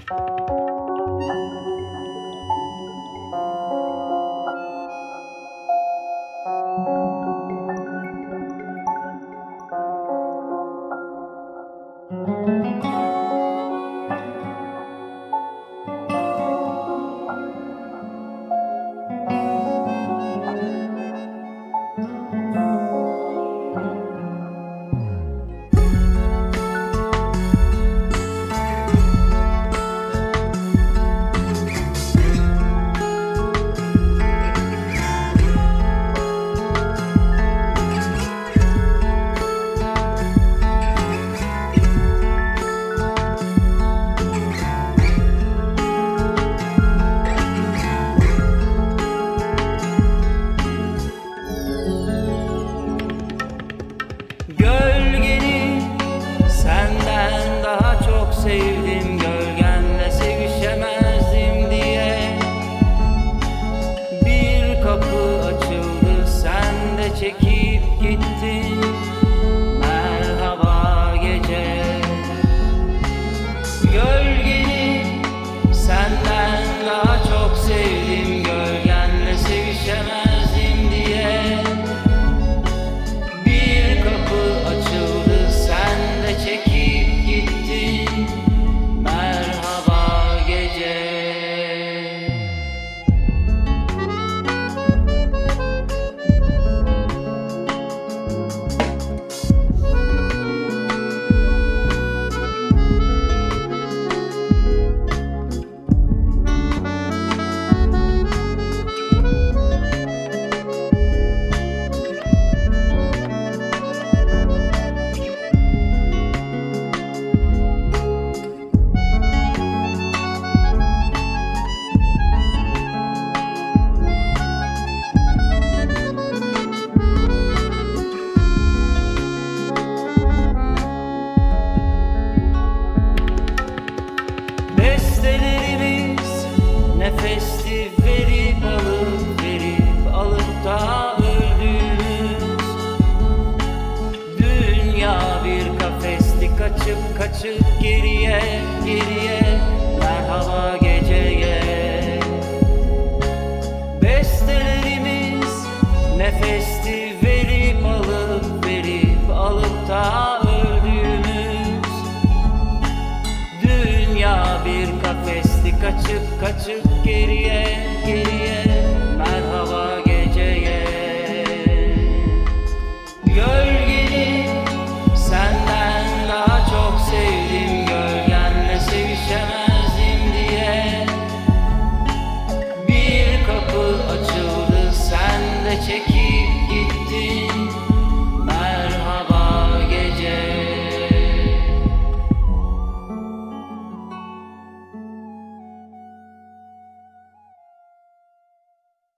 Gölgeni senden daha çok sevdim, gölgenle sevişemezdim diye. Bir kapı açıldı, sen de çekip gittin. Merhaba gece. Gölgeni senden daha çok sevdim, gölgenle sevişemezdim diye. Bir kapı açıldı, sen de çekip gittin. Merhaba gece. Bestelerimiz nefesti, verip alıp da öldüğümüz. Dünya bir kafesti, kaçıp geriye merhaba geceye. Bestelerimiz nefesti, verip alıp da öldüğümüz. Dünya bir kafesti, kaçıp geriye merhaba geceye. Gölgeni senden daha çok sevdim, gölgenle sevişemezdim diye. Bir kapı açıldı, sen de çekil.